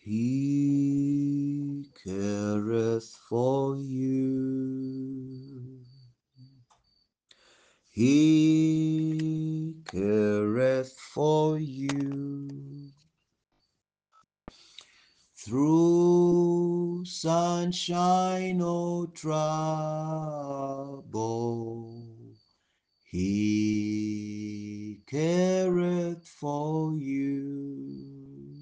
He careth for you. He careth for you. Through sunshine or trouble, He careth for you.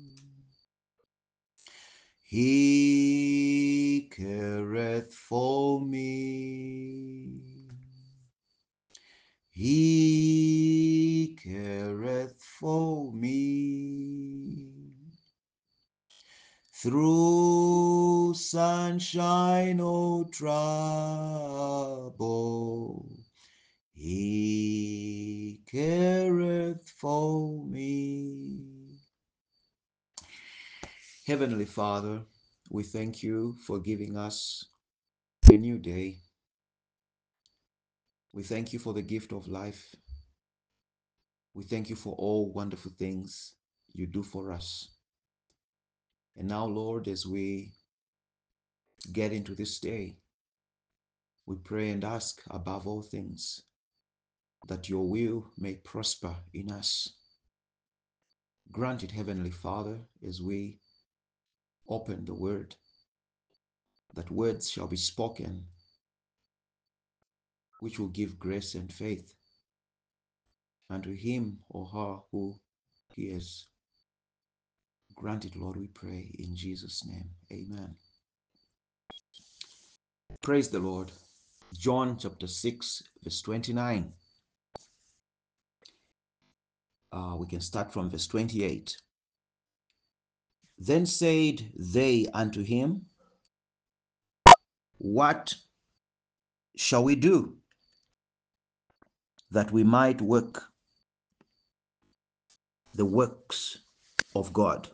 He careth for me. He careth for me. Through sunshine or trouble, He careth for me. Heavenly Father, we thank you for giving us a new day. We thank you for the gift of life. We thank you for all wonderful things you do for us. And now, Lord, as we get into this day, we pray and ask above all things that your will may prosper in us. Grant it, Heavenly Father, as we open the word, that words shall be spoken which will give grace and faith unto him or her who hears. Grant it, Lord, we pray in Jesus' name. Amen. Praise the Lord. John chapter 6, verse 29. We can start from verse 28. Then said they unto him, What shall we do that we might work the works of God?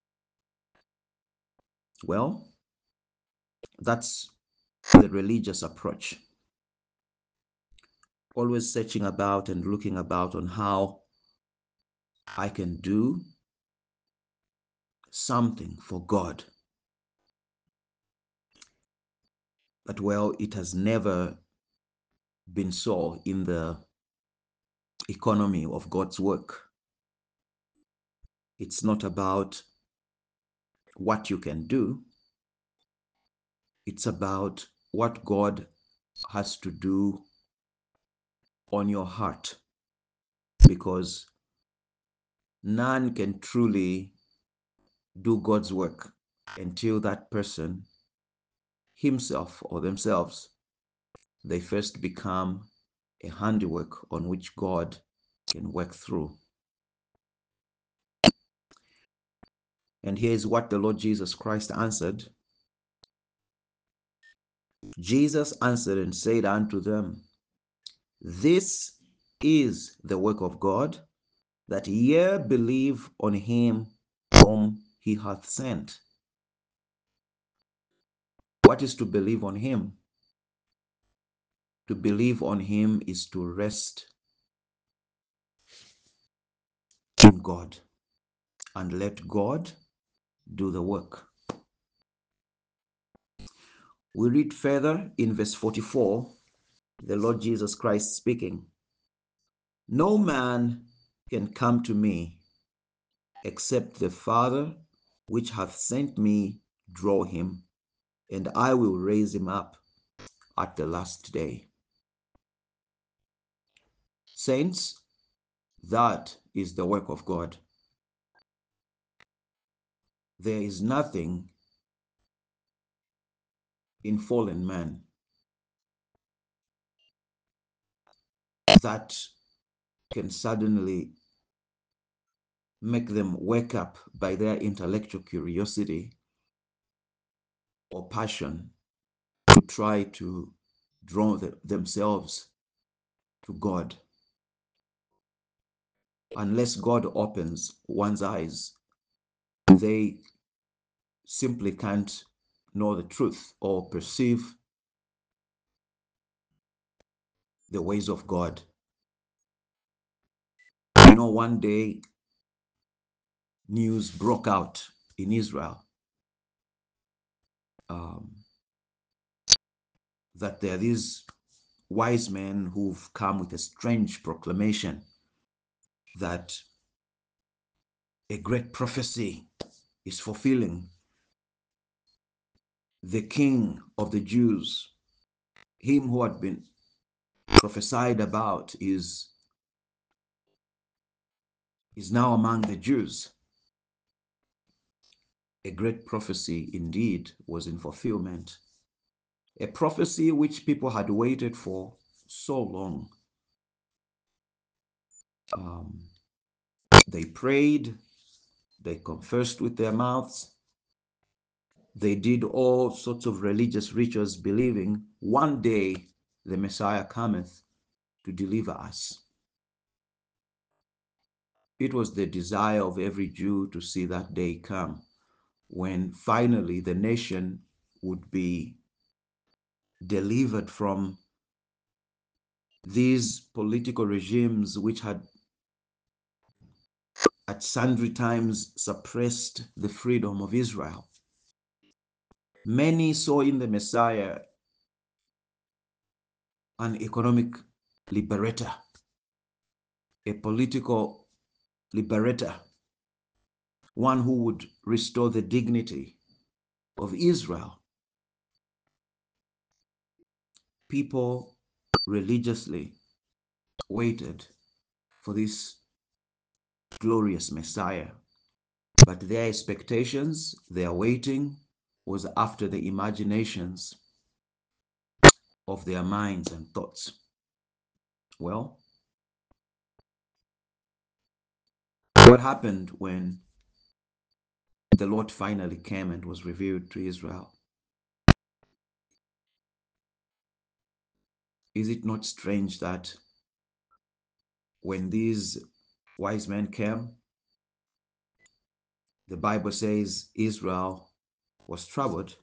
Well, that's the religious approach. Always searching about and looking about on how I can do something for God. But well, it has never been so in the economy of God's work. It's not about what you can do. It's about what God has to do on your heart, because none can truly do God's work until that person himself or themselves, they first become a handiwork on which God can work through. And here's what the Lord Jesus Christ answered. Jesus answered and said unto them, This is the work of God, that ye believe on him whom he hath sent. What is to believe on him? To believe on him is to rest in God and let God do the work. We read further in verse 44, the Lord Jesus Christ speaking. No man can come to me except the Father which hath sent me draw him, and I will raise him up at the last day. Saints, that is the work of God. There is nothing in fallen man that can suddenly make them wake up by their intellectual curiosity or passion to try to draw themselves to God. Unless God opens one's eyes, they simply can't know the truth or perceive the ways of God. You know, one day news broke out in Israel um, that there are these wise men who've come with a strange proclamation that a great prophecy is fulfilling. The King of the Jews, him who had been prophesied about, is now among the Jews. A great prophecy indeed was in fulfillment. A prophecy which people had waited for so long. Um, they prayed, they confessed with their mouths, they did all sorts of religious rituals, believing one day the Messiah cometh to deliver us. It was the desire of every Jew to see that day come when finally the nation would be delivered from these political regimes which had at sundry times suppressed the freedom of Israel. Many saw in the Messiah an economic liberator, a political liberator, one who would restore the dignity of Israel. People religiously waited for this glorious Messiah, but their expectations, their waiting, was after the imaginations of their minds and thoughts. Well, what happened when the Lord finally came and was revealed to Israel? Is it not strange that when these wise men came, the Bible says Israel was troubled,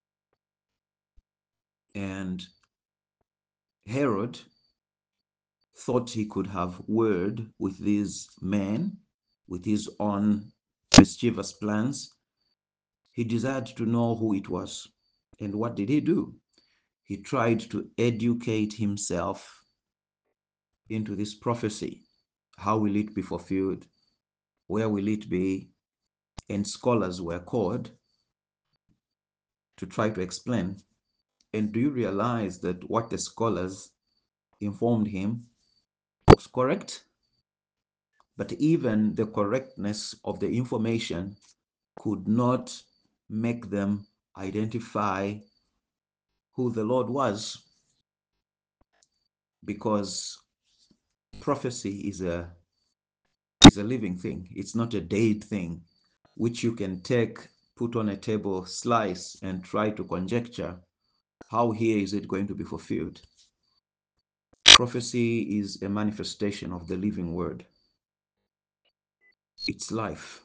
and Herod thought he could have word with these men, with his own mischievous plans. He desired to know who it was. And what did he do? He tried to educate himself into this prophecy. How will it be fulfilled? Where will it be? And scholars were called to try to explain. And do you realize that what the scholars informed him was correct? But even the correctness of the information could not make them identify who the Lord was, because prophecy is a living thing. It's not a dead thing which you can take, put on a table, slice, and try to conjecture how here is it going to be fulfilled. Prophecy is a manifestation of the living word. It's life.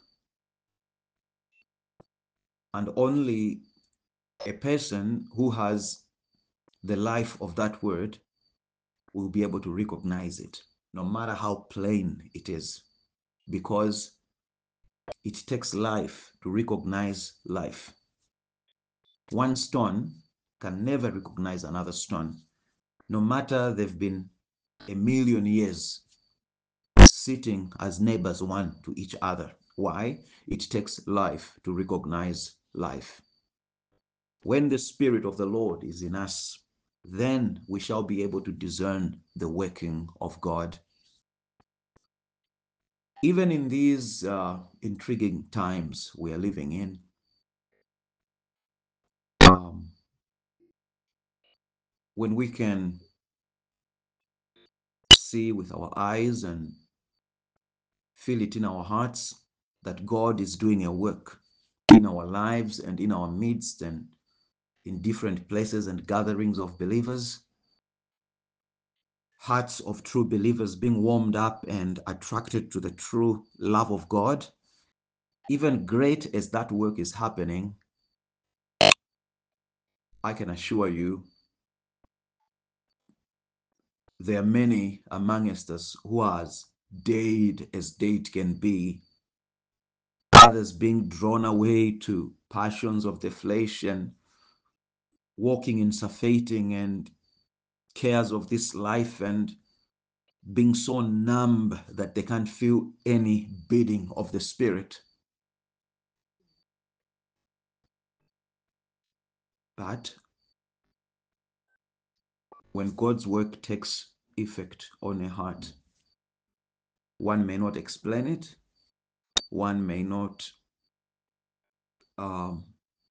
And only a person who has the life of that word will be able to recognize it, no matter how plain it is, because it takes life to recognize life. One stone can never recognize another stone, no matter they've been 1,000,000 years sitting as neighbors one to each other. Why? It takes life to recognize life. When the Spirit of the Lord is in us, then we shall be able to discern the working of God. Even in these intriguing times we are living in, when we can see with our eyes and feel it in our hearts that God is doing a work in our lives and in our midst and in different places and gatherings of believers, hearts of true believers being warmed up and attracted to the true love of God, even great as that work is happening, I can assure you there are many amongst us who are as dead as dead can be, others being drawn away to passions of the flesh and walking in surfeiting and cares of this life and being so numb that they can't feel any beating of the Spirit. But when God's work takes effect on a heart, one may not explain it, one may not um,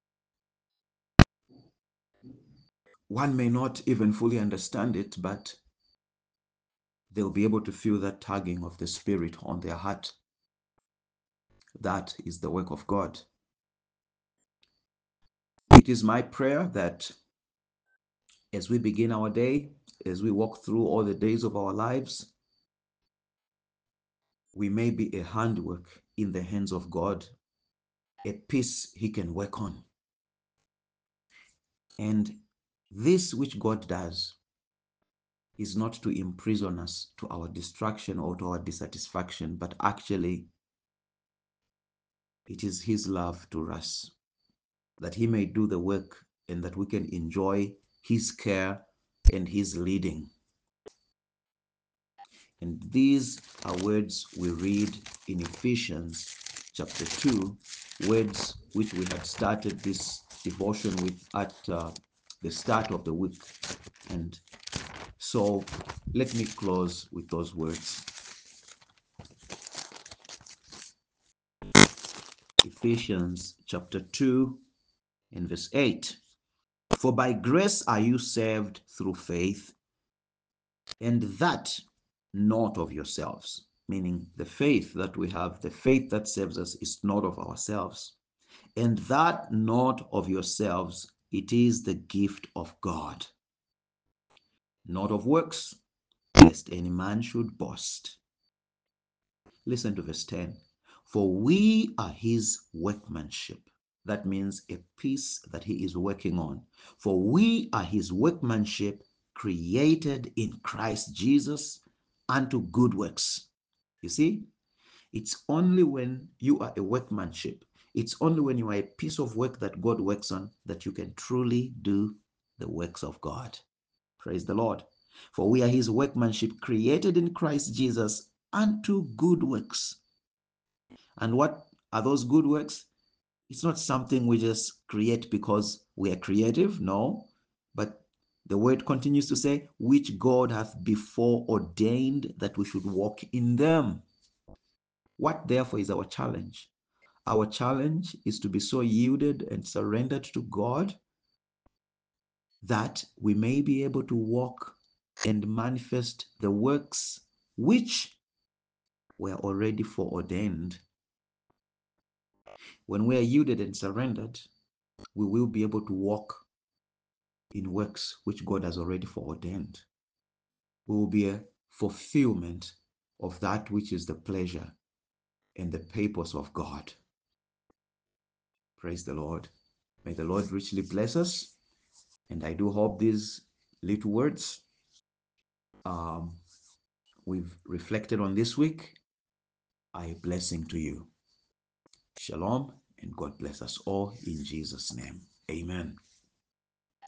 one may not even fully understand it, but they'll be able to feel that tugging of the Spirit on their heart. That is the work of God. It is my prayer that as we begin our day, as we walk through all the days of our lives, we may be a handwork in the hands of God, a piece He can work on. And this which God does is not to imprison us to our distraction or to our dissatisfaction, but actually it is His love to us, that He may do the work and that we can enjoy His care and His leading. And these are words we read in Ephesians chapter 2, words which we had started this devotion with at the start of the week. And so let me close with those words. Ephesians chapter 2 and verse 8. For by grace are you saved through faith, and that not of yourselves. Meaning the faith that we have, the faith that saves us, is not of ourselves. And that not of yourselves, it is the gift of God, not of works, lest any man should boast. Listen to verse 10. For we are his workmanship. That means a piece that he is working on. For we are his workmanship, created in Christ Jesus unto good works. You see, it's only when you are a workmanship, it's only when you are a piece of work that God works on that you can truly do the works of God. Praise the Lord. For we are his workmanship, created in Christ Jesus unto good works. And what are those good works? It's not something we just create because we are creative, no. But the word continues to say, which God hath before ordained that we should walk in them. What therefore is our challenge? Our challenge is to be so yielded and surrendered to God that we may be able to walk and manifest the works which were already foreordained. When we are yielded and surrendered, we will be able to walk in works which God has already foreordained. We will be a fulfillment of that which is the pleasure and the purpose of God. Praise the Lord. May the Lord richly bless us. And I do hope these little words we've reflected on this week are a blessing to you. Shalom, and God bless us all in Jesus' name. Amen.